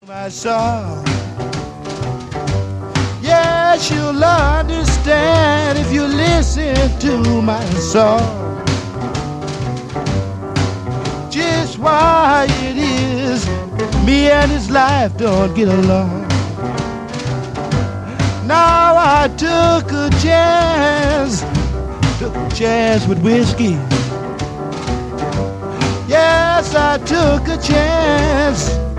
My song, yes, you'll understand if you listen to my song. Just why it is me and his life don't get along. Now I took a chance with whiskey. Yes, I took a chance